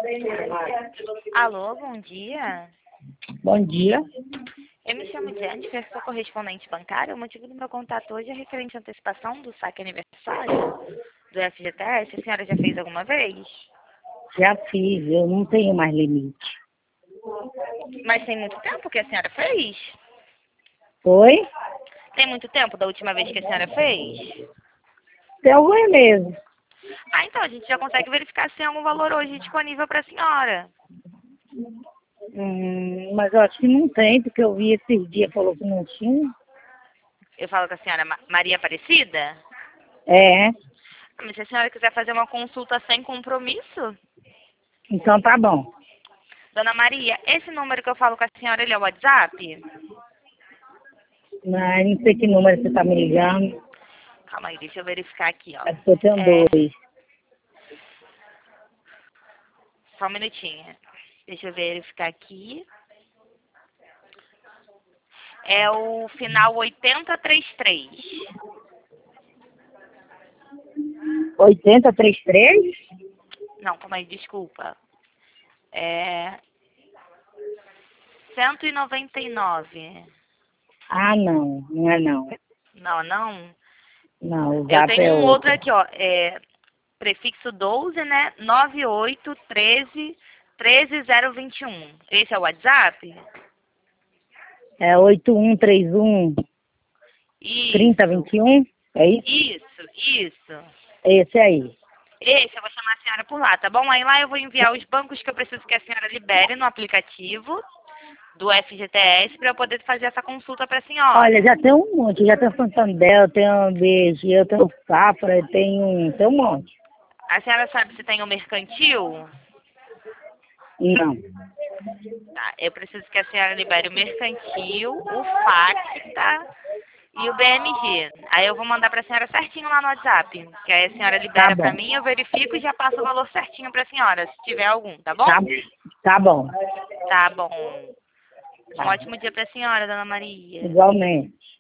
Alô, bom dia. Bom dia. Eu me chamo Jennifer, sou correspondente bancária. O motivo do meu contato hoje é referente à antecipação do saque aniversário do FGTS. A senhora já fez alguma vez? Já fiz, eu não tenho mais limite. Mas tem muito tempo que a senhora fez? Foi? Tem muito tempo da última vez que a senhora fez? Tem alguns meses. Ah, então a gente já consegue verificar se tem algum valor hoje disponível para a senhora. Mas eu acho que não tem, porque eu vi esses dias, falou que não tinha. Eu falo com a senhora Maria Aparecida? É, Mas se a senhora quiser fazer uma consulta sem compromisso, então tá bom. Dona Maria, esse número que eu falo com a senhora, ele é o WhatsApp? Mas não sei que número você tá me ligando. Calma aí, deixa eu verificar aqui, ó. É porque eu tenho É, dois. só um minutinho. Deixa eu verificar aqui. É o final 8033. 8033? Não, calma aí, desculpa. É 199. Ah, não. Não é não. Não, não. Não, o Eu Zap tenho é um outro outro. aqui, ó. É prefixo 12, né? 9813 13021. Esse é o WhatsApp? É 8131 Isso. 3021? É isso? Isso. Esse aí. Esse, eu vou chamar a senhora por lá, tá bom? Aí lá eu vou enviar os bancos que eu preciso que a senhora libere no aplicativo do FGTS para eu poder fazer essa consulta para a Olha, senhora. já tem um monte. Já tem o Santander, eu tenho o BG, eu tenho o Safra, eu tenho um monte. A senhora sabe se tem o mercantil? Não. Tá, eu preciso que a senhora libere o mercantil, o FAC, tá? E o BMG. Aí eu vou mandar para a senhora certinho lá no WhatsApp. Que aí a senhora Tá libera para bom. mim, eu verifico e já passo o valor certinho para a senhora, se tiver algum, tá bom? Tá, tá bom. Tá bom. Um Tá. ótimo dia para a senhora, dona Maria. Igualmente.